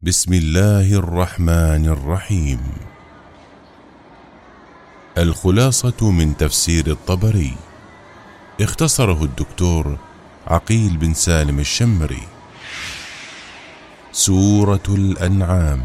بسم الله الرحمن الرحيم. الخلاصة من تفسير الطبري، اختصره الدكتور عقيل بن سالم الشمري. سورة الأنعام.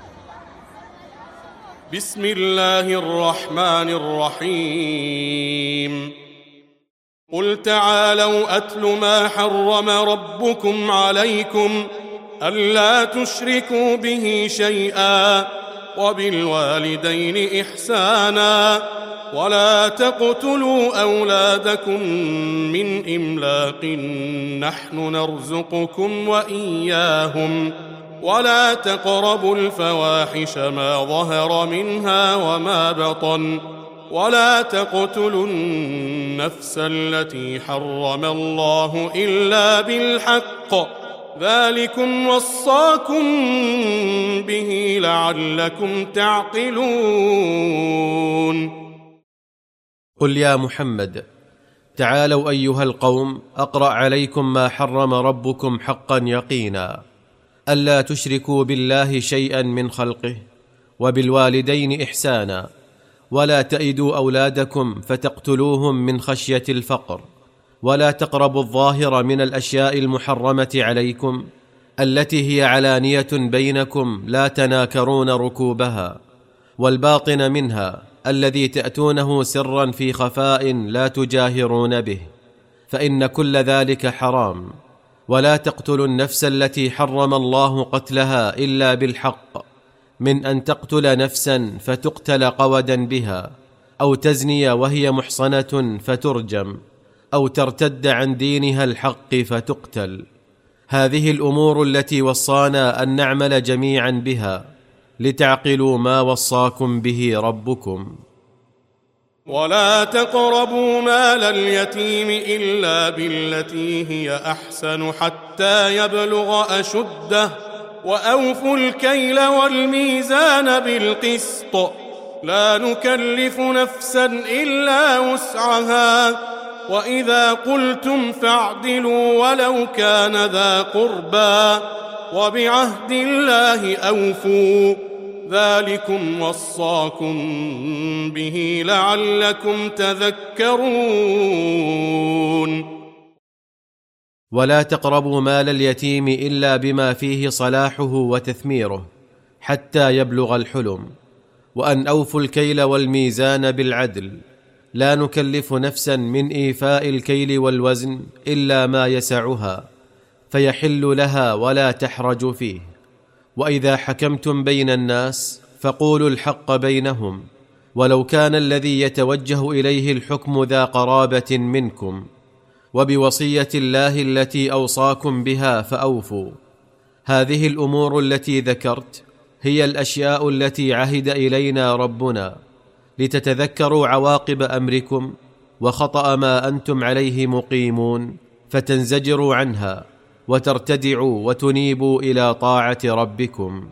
بسم الله الرحمن الرحيم. قل تعالوا أتل ما حرم ربكم عليكم ألا تشركوا به شيئا وبالوالدين إحسانا ولا تقتلوا أولادكم من إملاق نحن نرزقكم وإياهم ولا تقربوا الفواحش ما ظهر منها وما بطن ولا تقتلوا النفس التي حرم الله إلا بالحق ذلكم وصاكم به لعلكم تعقلون. قل يا محمد تعالوا أيها القوم أقرأ عليكم ما حرم ربكم حقا يقينا ألا تشركوا بالله شيئا من خلقه وبالوالدين إحسانا ولا تئدوا أولادكم فتقتلوهم من خشية الفقر ولا تقربوا الظاهر من الأشياء المحرمة عليكم التي هي علانية بينكم لا تناكرون ركوبها والباطن منها الذي تأتونه سرا في خفاء لا تجاهرون به فإن كل ذلك حرام. ولا تقتلوا النفس التي حرم الله قتلها إلا بالحق من أن تقتل نفسا فتقتل قودا بها أو تزني وهي محصنة فترجم أو ترتد عن دينها الحق فتقتل. هذه الأمور التي وصانا أن نعمل جميعا بها لتعقلوا ما وصاكم به ربكم. ولا تقربوا مال اليتيم إلا بالتي هي أحسن حتى يبلغ أشده وأوفوا الكيل والميزان بالقسط لا نكلف نفسا إلا وسعها وإذا قلتم فاعدلوا ولو كان ذا قربى وبعهد الله أوفوا ذلكم وصاكم به لعلكم تذكرون. ولا تقربوا مال اليتيم إلا بما فيه صلاحه وتثميره حتى يبلغ الحلم وأن أوفوا الكيل والميزان بالعدل لا نكلف نفسا من إيفاء الكيل والوزن إلا ما يسعها فيحل لها ولا تحرج فيه. وإذا حكمتم بين الناس فقولوا الحق بينهم ولو كان الذي يتوجه إليه الحكم ذا قرابة منكم وبوصية الله التي أوصاكم بها فأوفوا. هذه الأمور التي ذكرت هي الأشياء التي عهد إلينا ربنا لتتذكروا عواقب أمركم وخطأ ما أنتم عليه مقيمون فتنزجروا عنها وترتدعوا وتنيبوا إلى طاعة ربكم.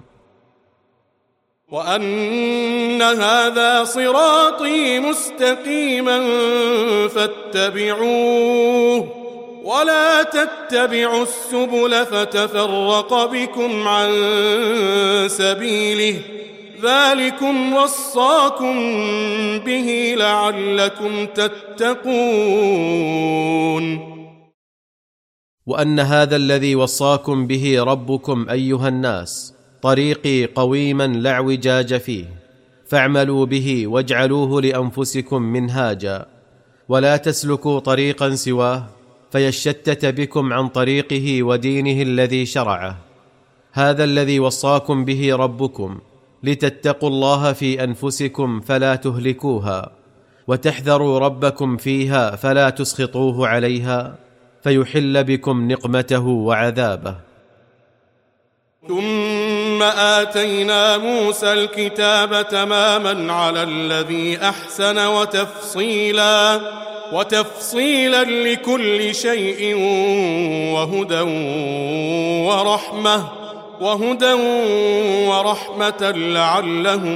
وأن هذا صراطي مستقيما فاتبعوه ولا تتبعوا السبل فتفرق بكم عن سبيله ذلكم وصاكم به لعلكم تتقون. وأن هذا الذي وصاكم به ربكم أيها الناس طريقي قويما لا اعوجاج فيه فاعملوا به واجعلوه لأنفسكم منهاجا ولا تسلكوا طريقا سواه فيشتت بكم عن طريقه ودينه الذي شرعه. هذا الذي وصاكم به ربكم لتتقوا الله في أنفسكم فلا تهلكوها وتحذروا ربكم فيها فلا تسخطوه عليها فيحل بكم نقمته وعذابه. ثم آتينا موسى الكتاب تماما على الذي أحسن وتفصيلا لكل شيء وهدى ورحمة لعلهم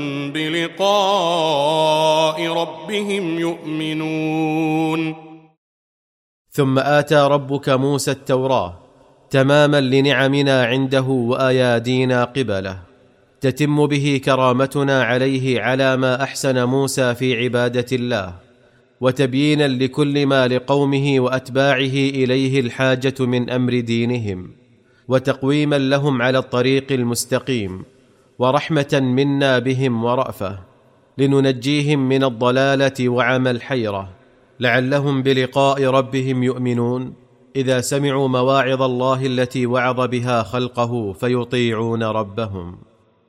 بلقاء ربهم يؤمنون. ثم آتى ربك موسى التوراة تماما لنعمنا عنده وأيادينا قبله، تتم به كرامتنا عليه على ما أحسن موسى في عبادة الله، وتبيينا لكل ما لقومه وأتباعه إليه الحاجة من أمر دينهم، وتقويما لهم على الطريق المستقيم، ورحمة منا بهم ورأفة، لننجيهم من الضلالة وعمى الحيرة، لعلهم بلقاء ربهم يؤمنون إذا سمعوا مواعظ الله التي وعظ بها خلقه فيطيعون ربهم.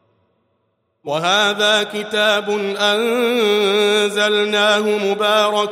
وهذا كتاب أنزلناه مبارك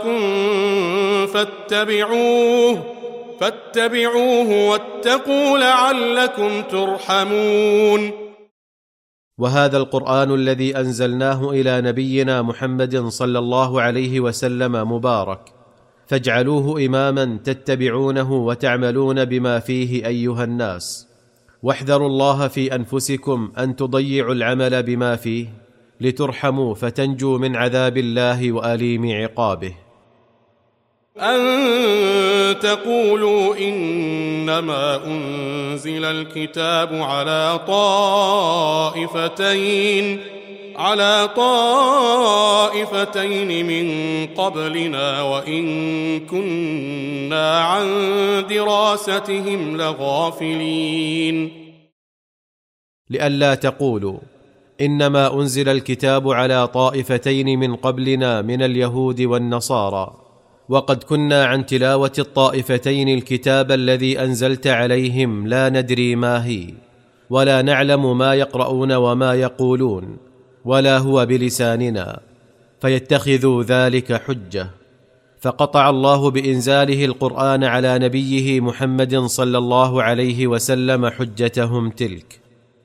فاتبعوه واتقوا لعلكم ترحمون. وهذا القرآن الذي أنزلناه إلى نبينا محمد صلى الله عليه وسلم مبارك، فاجعلوه إماما تتبعونه وتعملون بما فيه أيها الناس، واحذروا الله في أنفسكم أن تضيعوا العمل بما فيه لترحموا فتنجوا من عذاب الله وأليم عقابه. أن تقولوا إنما أنزل الكتاب على طائفتين من قبلنا وإن كنا عن دراستهم لغافلين. لئلا تقولوا إنما أنزل الكتاب على طائفتين من قبلنا من اليهود والنصارى، وقد كنا عن تلاوة الطائفتين الكتاب الذي أنزلت عليهم لا ندري ما هي، ولا نعلم ما يقرؤون وما يقولون، ولا هو بلساننا، فيتخذوا ذلك حجة. فقطع الله بإنزاله القرآن على نبيه محمد صلى الله عليه وسلم حجتهم تلك.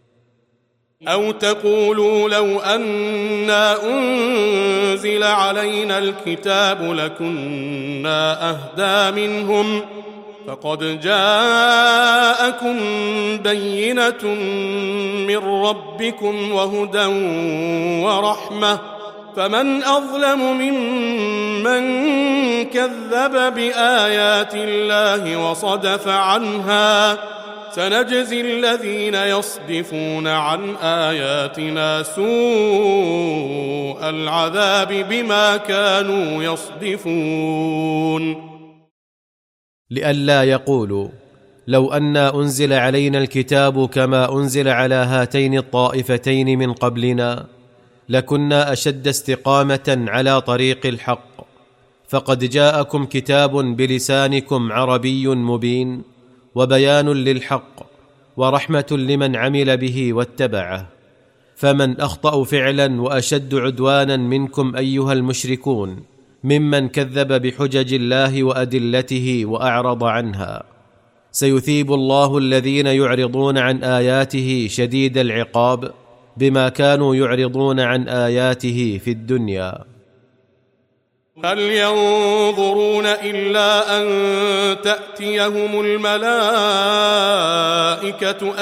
أو تقولوا لو أنا أنزل علينا الكتاب لكنا أهدى منهم، فقد جاءكم بينة من ربكم وهدى ورحمة، فمن أظلم ممن كذب بآيات الله وصدف عنها، سنجزي الذين يصدفون عن آياتنا سوء العذاب بما كانوا يصدفون. لئلا يقولوا لو أنا أنزل علينا الكتاب كما أنزل على هاتين الطائفتين من قبلنا لكنا أشد استقامة على طريق الحق، فقد جاءكم كتاب بلسانكم عربي مبين وبيان للحق ورحمة لمن عمل به واتبعه، فمن أخطأ فعلا وأشد عدوانا منكم أيها المشركون ممن كذب بحجج الله وأدلته وأعرض عنها. سيثيب الله الذين يعرضون عن آياته شديد العقاب بما كانوا يعرضون عن آياته في الدنيا. هل ينظرون إلا أن تأتيهم الملائكة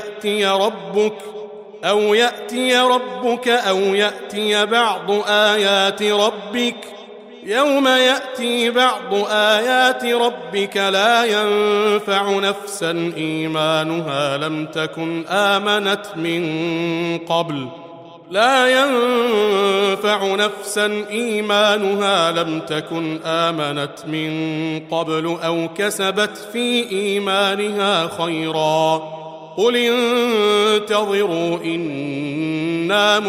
أو يأتي ربك أو يأتي بعض آيات ربك؟ يوم يأتي بعض آيات ربك لا ينفع نفسا إيمانها لم تكن آمنت من قبل أو كسبت في إيمانها خيرا، قل انتظروا إنا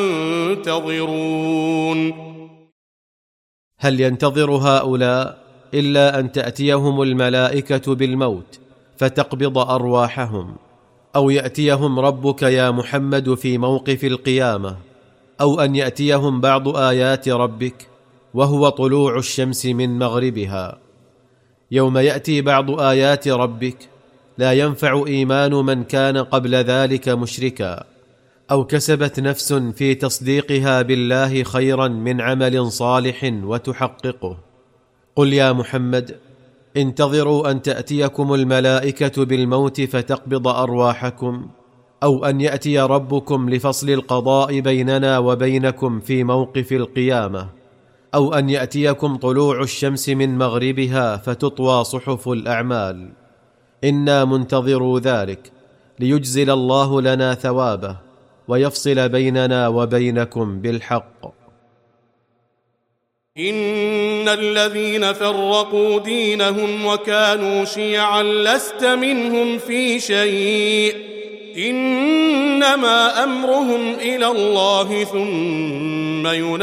منتظرون. هل ينتظر هؤلاء إلا أن تأتيهم الملائكة بالموت فتقبض أرواحهم، أو يأتيهم ربك يا محمد في موقف القيامة، أو أن يأتيهم بعض آيات ربك وهو طلوع الشمس من مغربها؟ يوم يأتي بعض آيات ربك لا ينفع إيمان من كان قبل ذلك مشركا أو كسبت نفس في تصديقها بالله خيرا من عمل صالح وتحققه. قل يا محمد انتظروا أن تأتيكم الملائكة بالموت فتقبض أرواحكم، أو أن يأتي ربكم لفصل القضاء بيننا وبينكم في موقف القيامة، أو أن يأتيكم طلوع الشمس من مغربها فتطوى صحف الأعمال. إنا منتظرو ذلك ليجزل الله لنا ثوابه ويفصل بيننا وبينكم بالحق. إن الذين فرقوا دينهم وكانوا شيعا لست منهم في شيء إنما أمرهم إلى الله ثم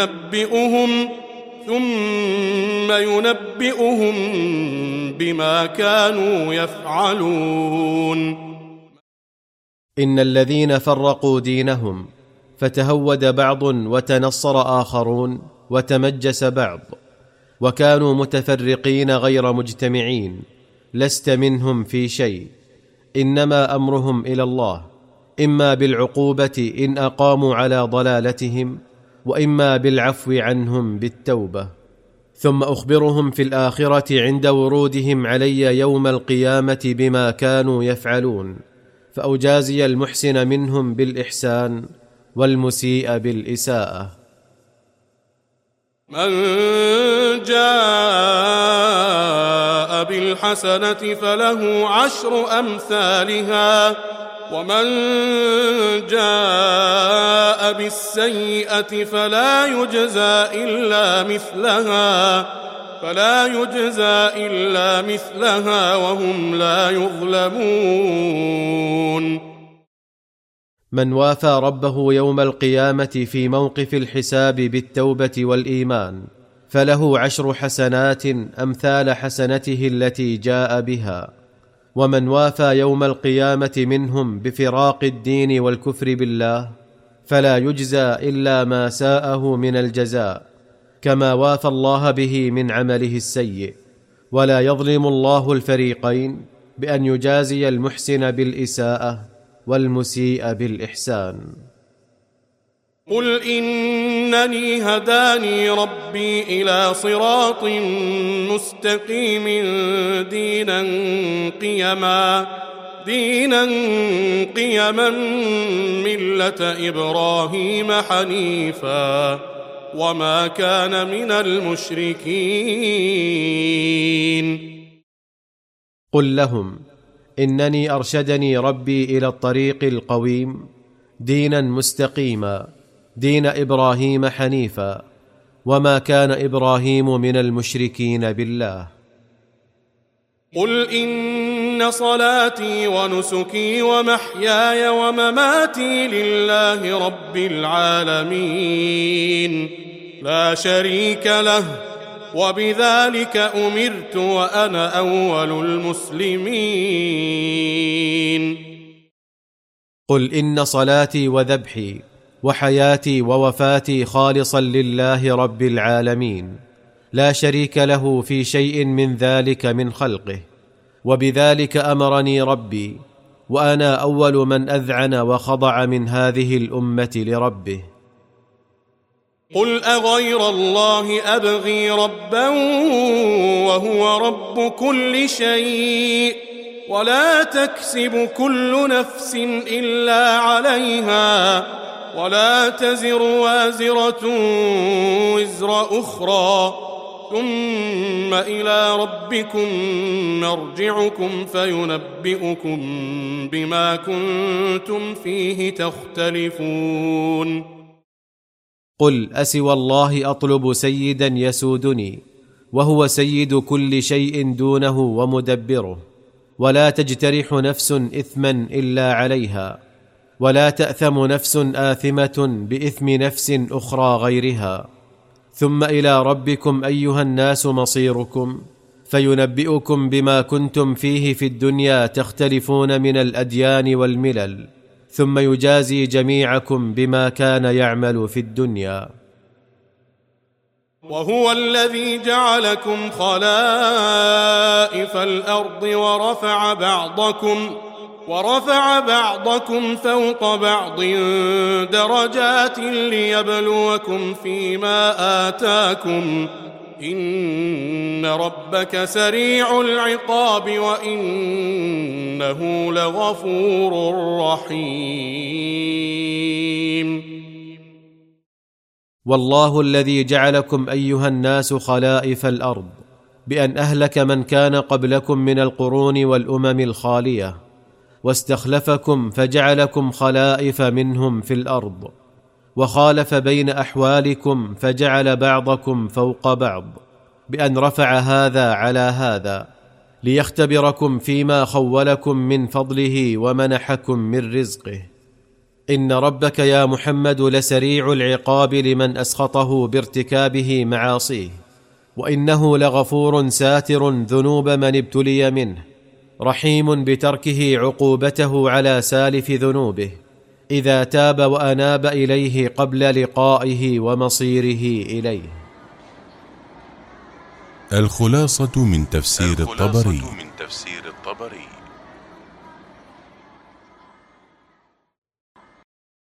ينبئهم بما كانوا يفعلون. إن الذين فرقوا دينهم فتهود بعض وتنصر آخرون وتمجس بعض وكانوا متفرقين غير مجتمعين لست منهم في شيء إنما أمرهم إلى الله إما بالعقوبة إن أقاموا على ضلالتهم وإما بالعفو عنهم بالتوبة. ثم أخبرهم في الآخرة عند ورودهم علي يوم القيامة بما كانوا يفعلون فأجازي المحسن منهم بالإحسان والمسيء بالإساءة. من جاء بالحسنة فله 10 أمثالها ومن جاء بالسيئة فلا يجزى إلا مثلها وهم لا يظلمون. من وافى ربه يوم القيامة في موقف الحساب بالتوبة والإيمان فله 10 حسنات أمثال حسنته التي جاء بها. ومن وافى يوم القيامة منهم بفراق الدين والكفر بالله فلا يجزى إلا ما ساءه من الجزاء كما وافى الله به من عمله السيء. ولا يظلم الله الفريقين بأن يجازي المحسن بالإساءة والمسيء بالإحسان. قل إنني هداني ربي إلى صراط مستقيم دينا قيما ملة إبراهيم حنيفا وما كان من المشركين. قل لهم إنني أرشدني ربي إلى الطريق القويم دينا مستقيما دين إبراهيم حنيفا وما كان إبراهيم من المشركين بالله. قل إن صلاتي ونسكي ومحياي ومماتي لله رب العالمين لا شريك له وبذلك أمرت وأنا أول المسلمين. قل إن صلاتي وذبحي وحياتي ووفاتي خالصا لله رب العالمين لا شريك له في شيء من ذلك من خلقه وبذلك أمرني ربي وأنا أول من أذعن وخضع من هذه الأمة لربه. قل أغير الله أبغي ربا وهو رب كل شيء ولا تكسب كل نفس إلا عليها ولا تزر وازرة وزر أخرى ثم إلى ربكم مرجعكم فينبئكم بما كنتم فيه تختلفون. قل أسوى الله أطلب سيدا يسودني وهو سيد كل شيء دونه ومدبره ولا تجترح نفس إثما إلا عليها ولا تأثم نفس آثمة بإثم نفس أخرى غيرها ثم إلى ربكم أيها الناس مصيركم فينبئكم بما كنتم فيه في الدنيا تختلفون من الأديان والملل ثم يجازي جميعكم بما كان يعمل في الدنيا. وهو الذي جعلكم خلائف الأرض ورفع بعضكم فوق بعض درجات ليبلوكم فيما آتاكم إن ربك سريع العقاب وإنه لغفور رحيم. والله الذي جعلكم أيها الناس خلائف الأرض بأن أهلك من كان قبلكم من القرون والأمم الخالية، واستخلفكم فجعلكم خلائف منهم في الأرض، وخالف بين أحوالكم فجعل بعضكم فوق بعض، بأن رفع هذا على هذا ليختبركم فيما خولكم من فضله ومنحكم من رزقه. إن ربك يا محمد لسريع العقاب لمن أسخطه بارتكابه معاصيه، وإنه لغفور ساتر ذنوب من ابتلي منه، رحيم بتركه عقوبته على سالف ذنوبه إذا تاب وأناب إليه قبل لقائه ومصيره إليه. الخلاصة من تفسير الطبري.